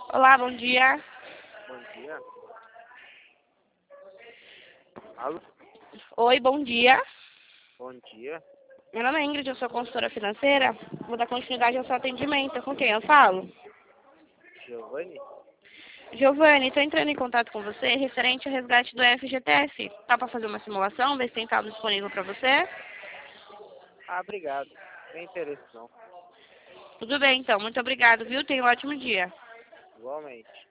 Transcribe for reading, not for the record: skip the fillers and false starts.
Olá, bom dia. Bom dia. Alô? Oi, bom dia. Bom dia. Meu nome é Ingrid, eu sou consultora financeira. Vou dar continuidade ao seu atendimento. Com quem eu falo? Giovanni? Giovanni, estou entrando em contato com você referente ao resgate do FGTS. Tá para fazer uma simulação, ver se tem saldo disponível para você? Ah, obrigado. Sem interesse não. Tudo bem, então. Muito obrigado, viu? Tenha um ótimo dia. Igualmente.